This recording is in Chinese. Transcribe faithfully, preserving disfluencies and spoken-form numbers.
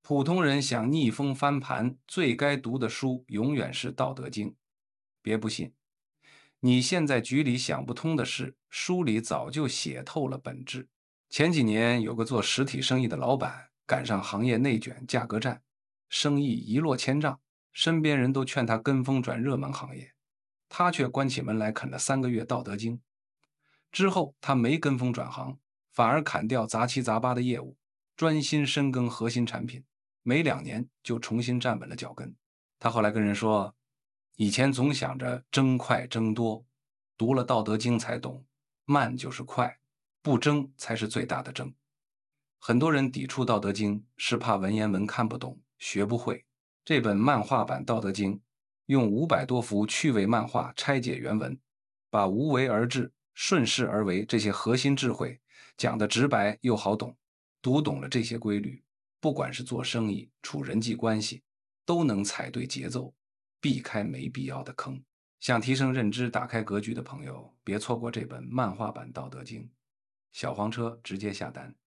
普通人想逆风翻盘，最该读的书永远是《道德经》。别不信，你现在局里想不通的事，书里早就写透了本质。前几年有个做实体生意的老板，赶上行业内卷、价格战，生意一落千丈，身边人都劝他跟风转热门行业，他却关起门来啃了三个月《道德经》。之后他没跟风转行，反而砍掉杂七杂八的业务，专心深耕核心产品，没两年就重新站稳了脚跟。他后来跟人说，以前总想着争快争多，读了《道德经》才懂，慢就是快，不争才是最大的争。很多人抵触《道德经》是怕文言文看不懂，学不会。这本漫画版《道德经》用五百多幅趣味漫画拆解原文，把无为而治、顺势而为这些核心智慧讲得直白又好懂。读懂了这些规律，不管是做生意、处人际关系，都能踩对节奏，避开没必要的坑。想提升认知、打开格局的朋友，别错过这本漫画版《道德经》。小黄车直接下单。